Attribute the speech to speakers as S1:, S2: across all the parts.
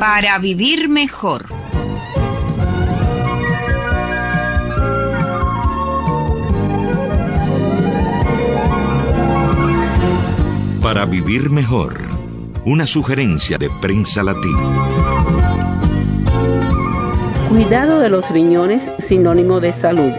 S1: Para vivir mejor.
S2: Para vivir mejor. Una sugerencia de Prensa Latina.
S3: Cuidado de los riñones, sinónimo de salud.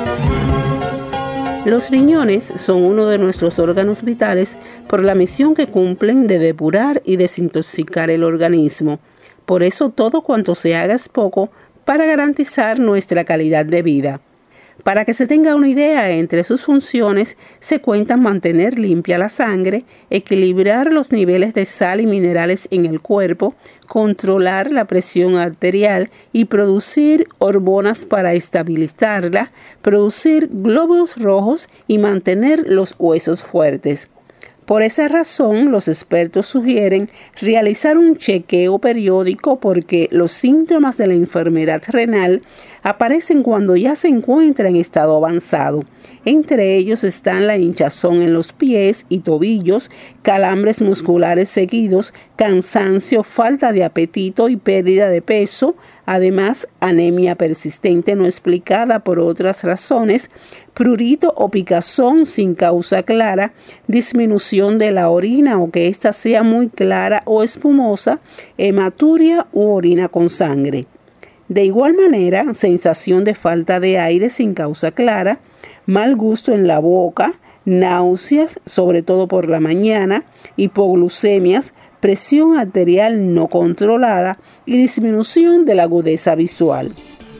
S3: Los riñones son uno de nuestros órganos vitales por la misión que cumplen de depurar y desintoxicar el organismo. Por eso todo cuanto se haga es poco para garantizar nuestra calidad de vida. Para que se tenga una idea, entre sus funciones se cuentan mantener limpia la sangre, equilibrar los niveles de sal y minerales en el cuerpo, controlar la presión arterial y producir hormonas para estabilizarla, producir glóbulos rojos y mantener los huesos fuertes. Por esa razón, los expertos sugieren realizar un chequeo periódico porque los síntomas de la enfermedad renal aparecen cuando ya se encuentra en estado avanzado. Entre ellos están la hinchazón en los pies y tobillos, calambres musculares seguidos, cansancio, falta de apetito y pérdida de peso, además anemia persistente no explicada por otras razones, prurito o picazón sin causa clara, disminución de la orina o que ésta sea muy clara o espumosa, hematuria u orina con sangre. De igual manera, sensación de falta de aire sin causa clara, mal gusto en la boca, náuseas, sobre todo por la mañana, hipoglucemias, presión arterial no controlada y disminución de la agudeza visual.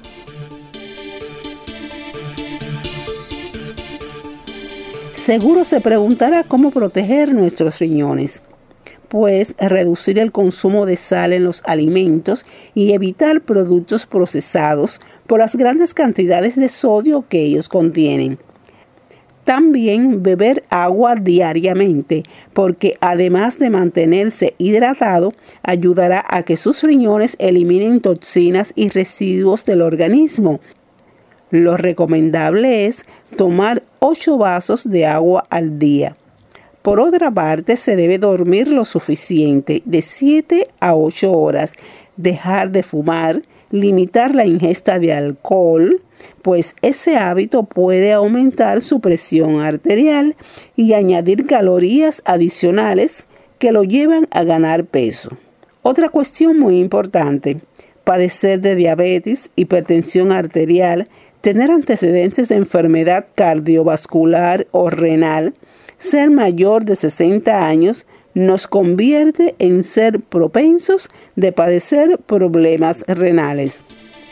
S3: Seguro se preguntará cómo proteger nuestros riñones. Pues reducir el consumo de sal en los alimentos y evitar productos procesados por las grandes cantidades de sodio que ellos contienen. También beber agua diariamente, porque además de mantenerse hidratado, ayudará a que sus riñones eliminen toxinas y residuos del organismo. Lo recomendable es tomar 8 vasos de agua al día. Por otra parte, se debe dormir lo suficiente, de 7 a 8 horas, dejar de fumar, limitar la ingesta de alcohol, pues ese hábito puede aumentar su presión arterial y añadir calorías adicionales que lo llevan a ganar peso. Otra cuestión muy importante, padecer de diabetes, hipertensión arterial, tener antecedentes de enfermedad cardiovascular o renal, ser mayor de 60 años nos convierte en ser propensos de padecer problemas renales.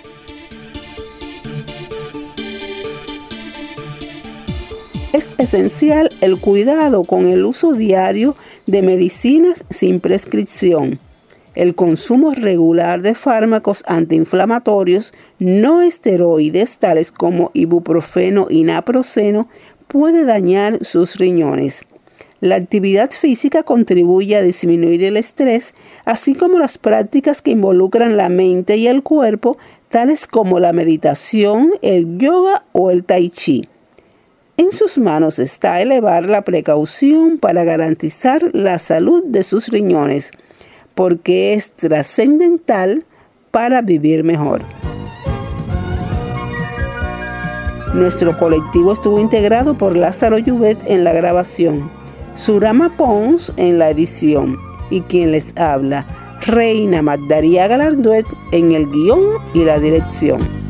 S3: Es esencial el cuidado con el uso diario de medicinas sin prescripción. El consumo regular de fármacos antiinflamatorios no esteroides tales como ibuprofeno y naproxeno puede dañar sus riñones. La actividad física contribuye a disminuir el estrés, así como las prácticas que involucran la mente y el cuerpo, tales como la meditación, el yoga o el tai chi. En sus manos está elevar la precaución para garantizar la salud de sus riñones, porque es trascendental para vivir mejor. Nuestro colectivo estuvo integrado por Lázaro Yuvet en la grabación, Surama Pons en la edición y quien les habla, Reina Magdaría Galarduet en el guión y la dirección.